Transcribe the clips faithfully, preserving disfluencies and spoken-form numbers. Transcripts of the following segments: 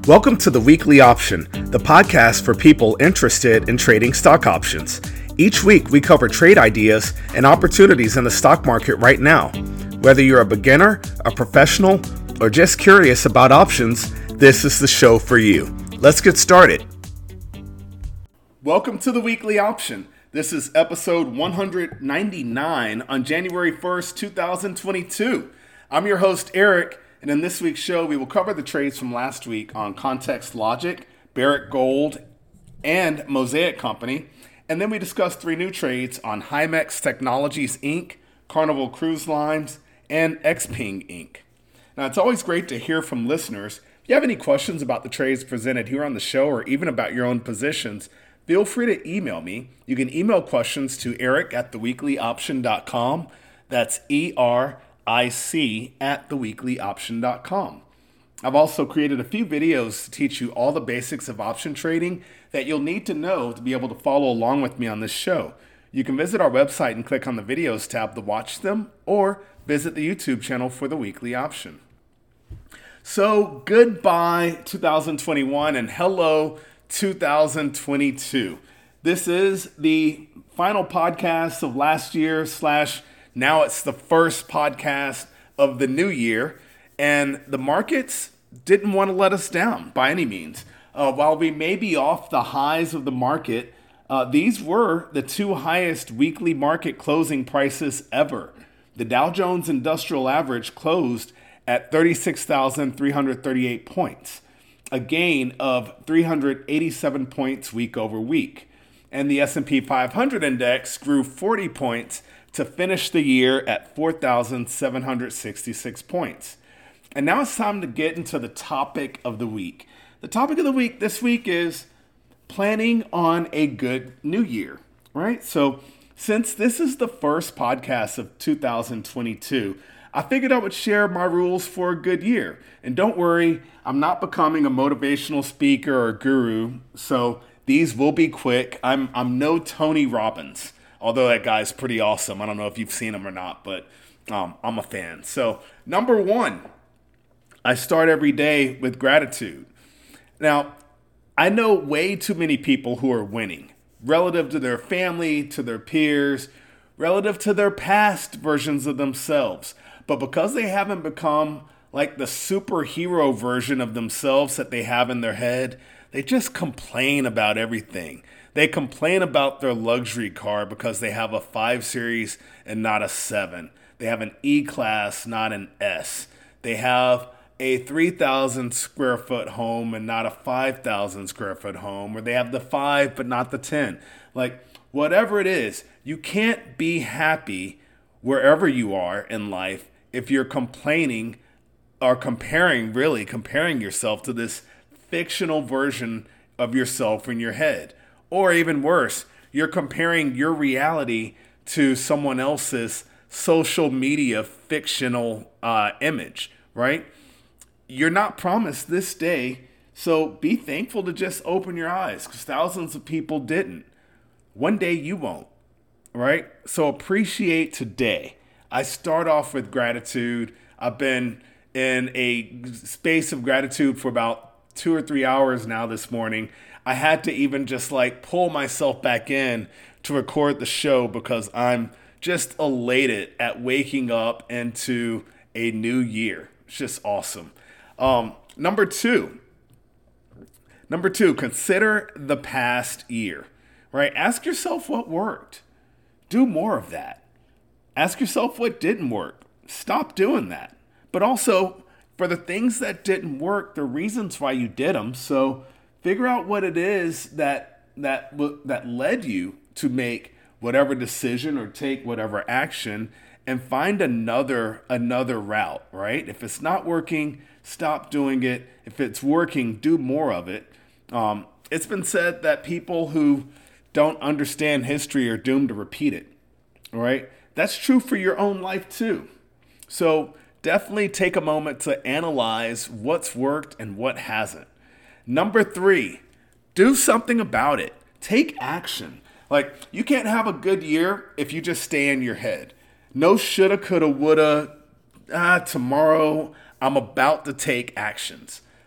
Welcome to the Weekly Option, the podcast for people interested in trading stock options. Each week, we cover trade ideas and opportunities in the stock market right now. Whether you're a beginner, a professional, or just curious about options, this is the show for you. Let's get started. Welcome to the Weekly Option. This is episode one hundred ninety-nine on January first, twenty twenty-two. I'm your host, Eric. And in this week's show, we will cover the trades from last week on Context Logic, Barrick Gold, and Mosaic Company. And then we discuss three new trades on Himex Technologies, Incorporated, Carnival Cruise Lines, and Xpeng, Incorporated. Now, it's always great to hear from listeners. If you have any questions about the trades presented here on the show or even about your own positions, feel free to email me. You can email questions to eric at the weekly option dot com. That's E R I C at the weekly option dot com. I've also created a few videos to teach you all the basics of option trading that you'll need to know to be able to follow along with me on this show. You can visit our website and click on the videos tab to watch them, or visit the YouTube channel for the Weekly Option. So goodbye two thousand twenty-one and hello two thousand twenty-two. This is the final podcast of last year slash Now it's the first podcast of the new year, and the markets didn't want to let us down by any means. Uh, while we may be off the highs of the market, uh, these were the two highest weekly market closing prices ever. The Dow Jones Industrial Average closed at thirty-six thousand three hundred thirty-eight points, a gain of three hundred eighty-seven points week over week. And the S and P five hundred index grew forty points to finish the year at four thousand seven hundred sixty-six points. And now it's time to get into the topic of the week. The topic of the week this week is planning on a good new year, right? So since this is the first podcast of two thousand twenty-two, I figured I would share my rules for a good year. And don't worry, I'm not becoming a motivational speaker or guru, so these will be quick. I'm I'm no Tony Robbins. Although that guy's pretty awesome. I don't know if you've seen him or not, but um, I'm a fan. So number one, I start every day with gratitude. Now, I know way too many people who are winning relative to their family, to their peers, relative to their past versions of themselves. But because they haven't become like the superhero version of themselves that they have in their head, they just complain about everything. They complain about their luxury car because they have a five series and not a seven. They have an E-Class, not an S. They have a three thousand square foot home and not a five thousand square foot home. Or they have the five but not the ten. Like, whatever it is, you can't be happy wherever you are in life if you're complaining or comparing, really comparing yourself to this fictional version of yourself in your head. Or even worse, you're comparing your reality to someone else's social media fictional uh, image, right? You're not promised this day, so be thankful to just open your eyes, because thousands of people didn't. One day you won't, right? So appreciate today. I start off with gratitude. I've been in a space of gratitude for about two or three hours now this morning. I had to even just like pull myself back in to record the show because I'm just elated at waking up into a new year. It's just awesome. Um, number two, number two, consider the past year, right? Ask yourself what worked. Do more of that. Ask yourself what didn't work. Stop doing that. But also, for the things that didn't work, the reasons why you did them. So figure out what it is that that that led you to make whatever decision or take whatever action, and find another another route, right? If it's not working, stop doing it. If it's working, do more of it. Um, it's been said that people who don't understand history are doomed to repeat it, right? That's true for your own life too. So definitely take a moment to analyze what's worked and what hasn't. Number three, do something about it. Take action. Like, you can't have a good year if you just stay in your head. No shoulda, coulda, woulda, ah, tomorrow I'm about to take actions.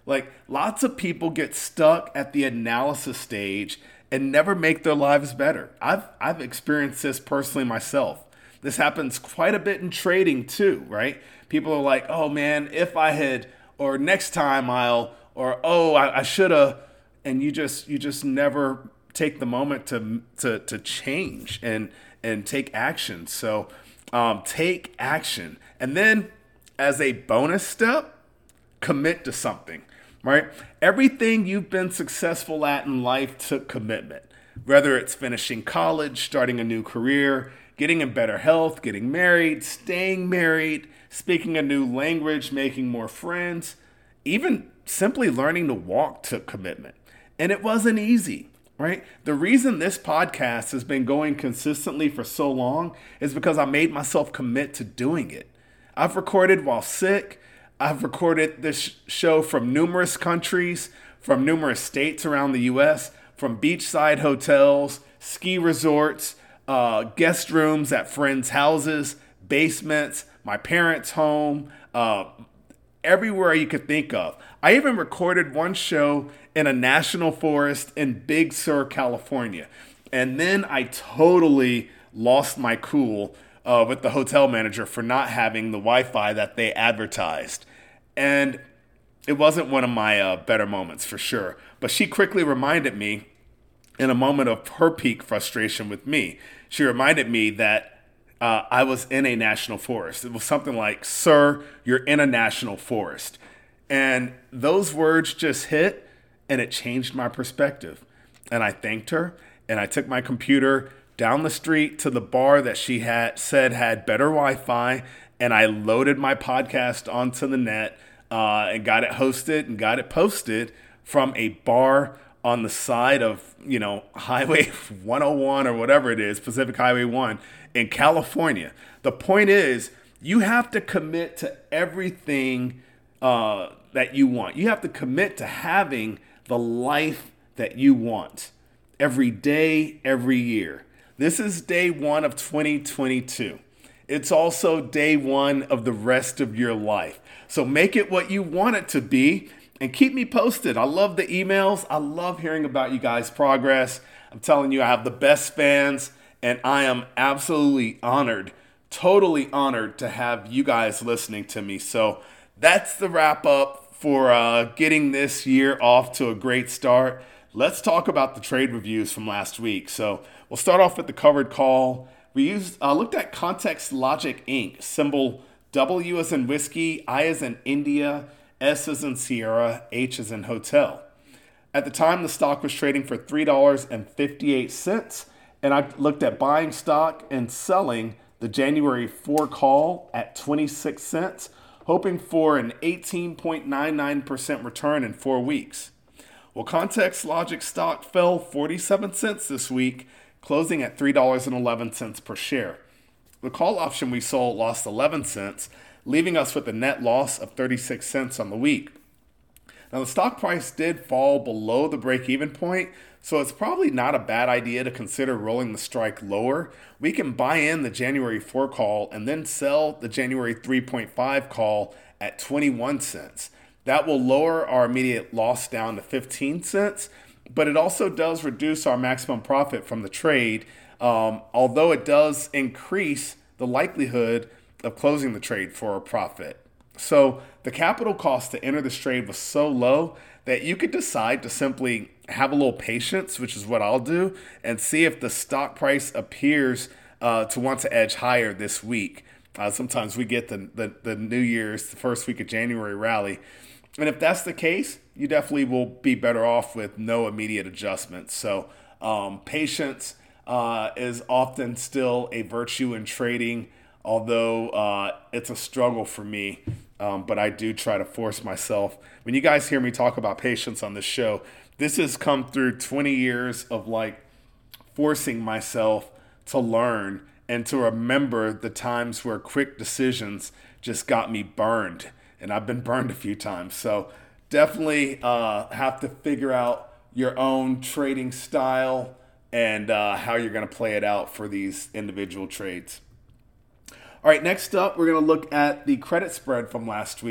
Like, lots of people get stuck at the analysis stage and never make their lives better. I've I've experienced this personally myself. This happens quite a bit in trading too, right? People are like, oh man, if I had, or next time I'll, or oh, I, I should have, and you just you just never take the moment to to to change and and take action. So um, take action, and then as a bonus step, commit to something. Right? Everything you've been successful at in life took commitment. Whether it's finishing college, starting a new career, getting in better health, getting married, staying married, speaking a new language, making more friends, even simply learning to walk took commitment. And it wasn't easy, right? The reason this podcast has been going consistently for so long is because I made myself commit to doing it. I've recorded while sick. I've recorded this show from numerous countries, from numerous states around the U S, from beachside hotels, ski resorts, uh, guest rooms at friends' houses, basements, my parents' home, uh, everywhere you could think of. I even recorded one show in a national forest in Big Sur, California. And then I totally lost my cool uh, with the hotel manager for not having the Wi-Fi that they advertised. And it wasn't one of my uh, better moments for sure. But she quickly reminded me, in a moment of her peak frustration with me, she reminded me that uh, I was in a national forest. It was something like, sir, you're in a national forest. And those words just hit, and it changed my perspective. And I thanked her, and I took my computer down the street to the bar that she had said had better Wi-Fi, and I loaded my podcast onto the net uh, and got it hosted and got it posted from a bar on the side of, you know, Highway one oh one or whatever it is, Pacific Highway one in California. The point is, you have to commit to everything uh, that you want. You have to commit to having the life that you want every day, every year. This is day one of twenty twenty-two. It's also day one of the rest of your life. So make it what you want it to be and keep me posted. I love the emails. I love hearing about you guys' progress. I'm telling you, I have the best fans, and I am absolutely honored, totally honored to have you guys listening to me. So that's the wrap up for uh, getting this year off to a great start. Let's talk about the trade reviews from last week. So we'll start off with the covered call. We used uh, looked at Context Logic Incorporated, symbol W as in whiskey, I as in India, S as in Sierra, H as in hotel. At the time, the stock was trading for three dollars and fifty-eight cents, and I looked at buying stock and selling the January fourth call at twenty-six cents, hoping for an eighteen point nine nine percent return in four weeks. Well, Context Logic stock fell forty-seven cents this week, closing at three dollars and eleven cents per share. The call option we sold lost eleven cents, leaving us with a net loss of thirty-six cents on the week. Now, the stock price did fall below the break-even point, so it's probably not a bad idea to consider rolling the strike lower. We can buy in the January fourth call and then sell the January three point five call at twenty-one cents. That will lower our immediate loss down to fifteen cents, but it also does reduce our maximum profit from the trade, um, although it does increase the likelihood of closing the trade for a profit. So the capital cost to enter this trade was so low that you could decide to simply have a little patience, which is what I'll do, and see if the stock price appears uh, to want to edge higher this week. Uh, sometimes we get the, the, the New Year's, the first week of January rally. And if that's the case, you definitely will be better off with no immediate adjustments. So um, patience uh, is often still a virtue in trading, although uh, it's a struggle for me. Um, but I do try to force myself. When you guys hear me talk about patience on this show, this has come through twenty years of like forcing myself to learn and to remember the times where quick decisions just got me burned. And I've been burned a few times. So definitely uh, have to figure out your own trading style and uh, how you're going to play it out for these individual trades. All right, next up, we're going to look at the credit spread from last week.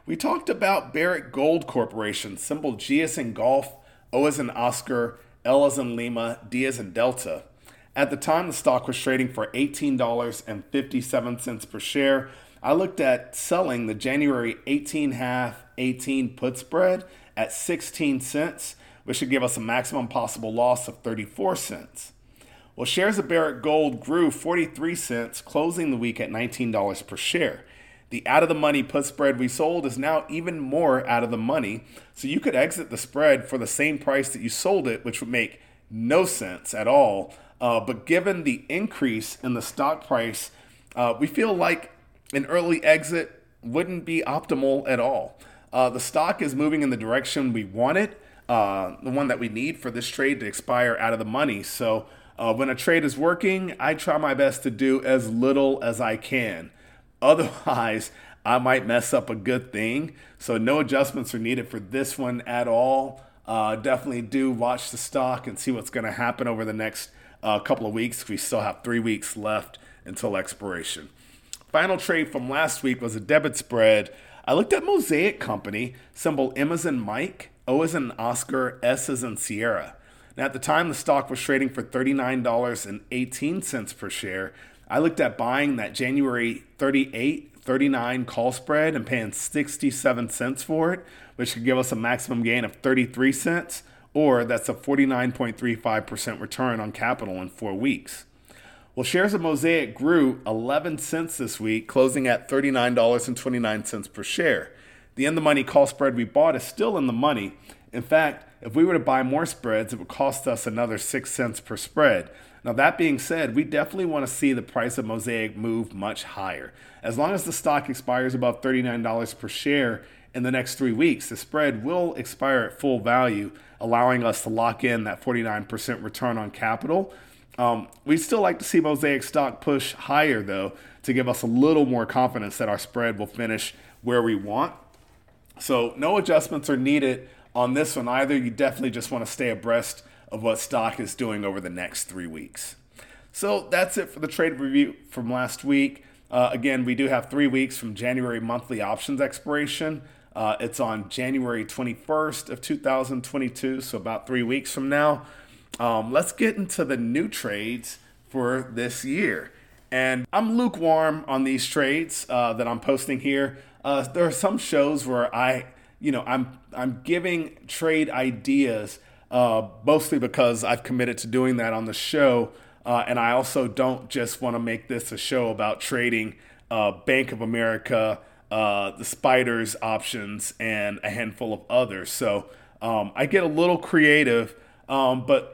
we talked about Barrick Gold Corporation, symbol G as in golf, O as in Oscar, L as in Lima, D as in Delta. At the time, the stock was trading for eighteen dollars and fifty-seven cents per share. I looked at selling the January eighteen half eighteen put spread at sixteen cents, which should give us a maximum possible loss of thirty-four cents. Well, shares of Barrick Gold grew forty-three cents, closing the week at nineteen dollars per share. The out-of-the-money put spread we sold is now even more out of the money, so you could exit the spread for the same price that you sold it, which would make no sense at all. Uh, but given the increase in the stock price, uh, we feel like an early exit wouldn't be optimal at all. Uh, the stock is moving in the direction we want it, uh, the one that we need for this trade to expire out of the money. So uh, when a trade is working, I try my best to do as little as I can. Otherwise, I might mess up a good thing. So no adjustments are needed for this one at all. Uh, definitely do watch the stock and see what's going to happen over the next uh, couple of weeks. We still have three weeks left until expiration. Final trade from last week was a debit spread. I looked at Mosaic Company, symbol M as in Mike, O as in Oscar, S as in Sierra. Now, at the time, the stock was trading for thirty-nine dollars and eighteen cents per share. I looked at buying that January thirty-eight thirty-nine call spread and paying sixty-seven cents for it, which could give us a maximum gain of thirty-three cents, or that's a forty-nine point three five percent return on capital in four weeks. Well, shares of Mosaic grew eleven cents this week, closing at thirty-nine dollars and twenty-nine cents per share. The in-the-money call spread we bought is still in the money. In fact, if we were to buy more spreads, it would cost us another six cents per spread. Now, that being said, we definitely want to see the price of Mosaic move much higher. As long as the stock expires above thirty-nine dollars per share in the next three weeks, the spread will expire at full value, allowing us to lock in that forty-nine percent return on capital. Um, we'd still like to see Mosaic stock push higher, though, to give us a little more confidence that our spread will finish where we want. So no adjustments are needed on this one either. You definitely just want to stay abreast of what stock is doing over the next three weeks. So that's it for the trade review from last week. Uh, again, we do have three weeks from January monthly options expiration. Uh, it's on January twenty-first of two thousand twenty-two, so about three weeks from now. Um, let's get into the new trades for this year. And I'm lukewarm on these trades uh, that I'm posting here. Uh, there are some shows where I, you know, I'm I'm giving trade ideas uh, mostly because I've committed to doing that on the show. Uh, and I also don't just want to make this a show about trading uh, Bank of America, uh, the Spiders options, and a handful of others. So um, I get a little creative, um, but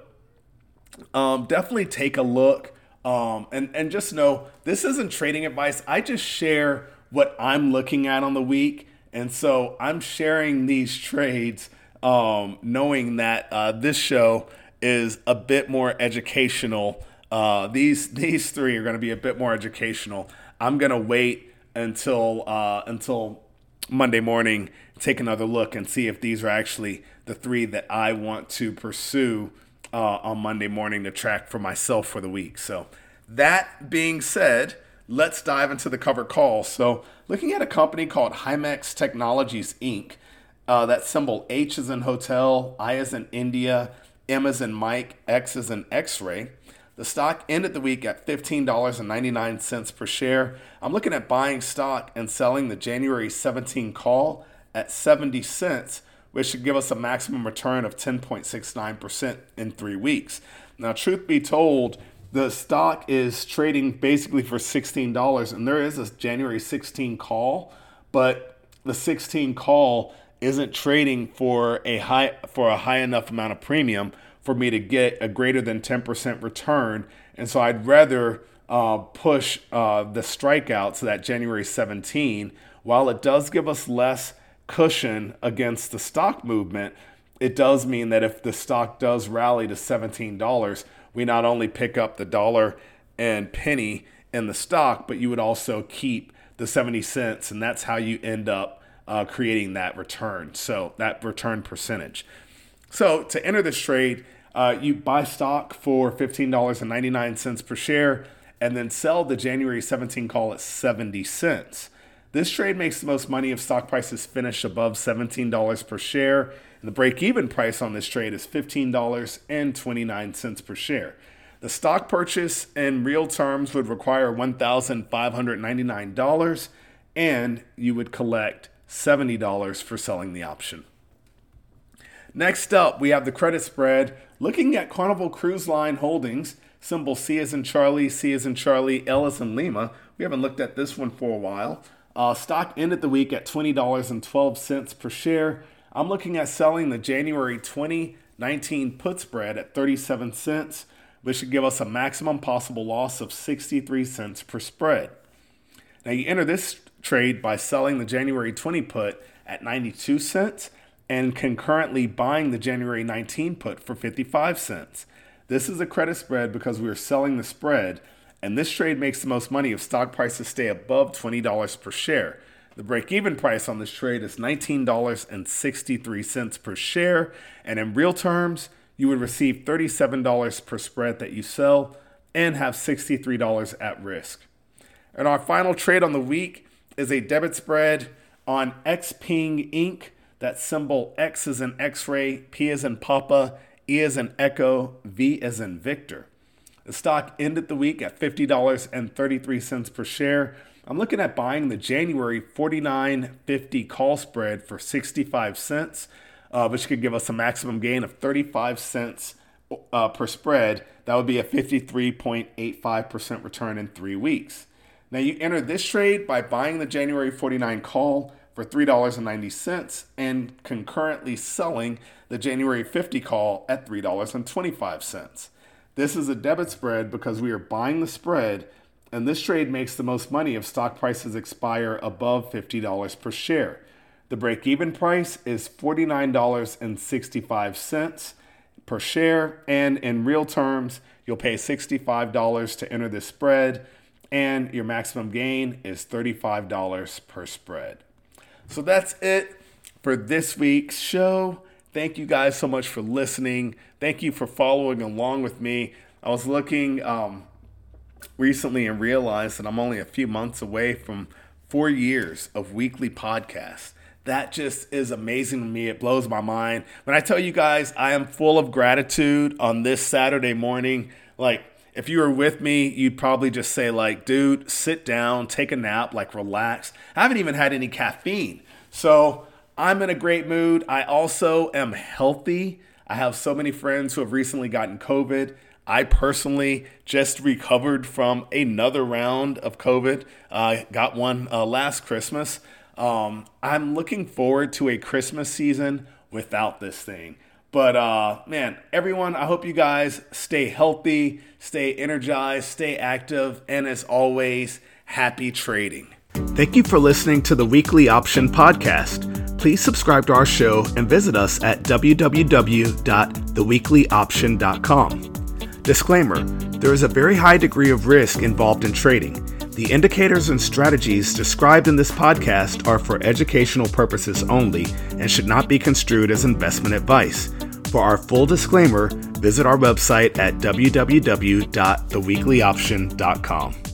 Um, definitely take a look um, and, and just know this isn't trading advice. I just share what I'm looking at on the week. And so I'm sharing these trades um, knowing that uh, this show is a bit more educational. Uh, these these three are going to be a bit more educational. I'm going to wait until uh, until Monday morning, take another look and see if these are actually the three that I want to pursue Uh, on Monday morning to track for myself for the week. So that being said, let's dive into the covered call. So looking at a company called Himax Technologies, Incorporated, uh, that symbol H is in hotel, I is in India, M is in Mike, X is in X-ray. The stock ended the week at fifteen dollars and ninety-nine cents per share. I'm looking at buying stock and selling the January seventeenth call at seventy cents, which should give us a maximum return of ten point six nine percent in three weeks. Now, truth be told, the stock is trading basically for sixteen dollars, and there is a January sixteenth call, but the sixteen call isn't trading for a high for a high enough amount of premium for me to get a greater than ten percent return, and so I'd rather uh, push uh, the strikeout to that January seventeenth. While it does give us less cushion against the stock movement, it does mean that if the stock does rally to seventeen dollars, we not only pick up the dollar and penny in the stock, but you would also keep the seventy cents, and that's how you end up uh, creating that return, so that return percentage. So to enter this trade, uh, you buy stock for fifteen dollars and ninety-nine cents per share and then sell the January seventeenth call at seventy cents. This trade makes the most money if stock prices finish above seventeen dollars per share, and the break-even price on this trade is fifteen dollars and twenty-nine cents per share. The stock purchase in real terms would require one thousand five hundred ninety-nine dollars, and you would collect seventy dollars for selling the option. Next up, we have the credit spread. Looking at Carnival Cruise Line Holdings, symbol C as in Charlie, C as in Charlie, L as in Lima. We haven't looked at this one for a while. Uh, stock ended the week at twenty dollars and twelve cents per share. I'm looking at selling the January twenty nineteen put spread at thirty-seven cents, which should give us a maximum possible loss of sixty-three cents per spread. Now you enter this trade by selling the January twenty put at ninety-two cents and concurrently buying the January nineteen put for fifty-five cents. This is a credit spread because we are selling the spread, and this trade makes the most money if stock prices stay above twenty dollars per share. The break-even price on this trade is nineteen dollars and sixty-three cents per share, and in real terms, you would receive thirty-seven dollars per spread that you sell and have sixty-three dollars at risk. And our final trade on the week is a debit spread on Xpeng Incorporated. That symbol X as in X-ray, P as in Papa, E as in Echo, V as in Victor. The stock ended the week at fifty dollars and thirty-three cents per share. I'm looking at buying the January forty-nine fifty call spread for sixty-five cents, uh, which could give us a maximum gain of thirty-five cents uh, per spread. That would be a fifty-three point eight five percent return in three weeks. Now you enter this trade by buying the January forty-nine call for three dollars and ninety cents and concurrently selling the January fifty call at three dollars and twenty-five cents. This is a debit spread because we are buying the spread, and this trade makes the most money if stock prices expire above fifty dollars per share. The break-even price is forty-nine dollars and sixty-five cents per share, and in real terms, you'll pay sixty-five dollars to enter this spread, and your maximum gain is thirty-five dollars per spread. So that's it for this week's show. Thank you guys so much for listening. Thank you for following along with me. I was looking um, recently and realized that I'm only a few months away from four years of weekly podcasts. That just is amazing to me. It blows my mind. When I tell you guys I am full of gratitude on this Saturday morning, like, if you were with me, you'd probably just say, like, dude, sit down, take a nap, like, relax. I haven't even had any caffeine. So I'm in a great mood. I also am healthy. I have so many friends who have recently gotten COVID. I personally just recovered from another round of COVID. I uh, got one uh, last Christmas. Um, I'm looking forward to a Christmas season without this thing. But, uh, man, everyone, I hope you guys stay healthy, stay energized, stay active, and as always, happy trading. Thank you for listening to the Weekly Option Podcast. Please subscribe to our show and visit us at w w w dot the weekly option dot com. Disclaimer, there is a very high degree of risk involved in trading. The indicators and strategies described in this podcast are for educational purposes only and should not be construed as investment advice. For our full disclaimer, visit our website at w w w dot the weekly option dot com.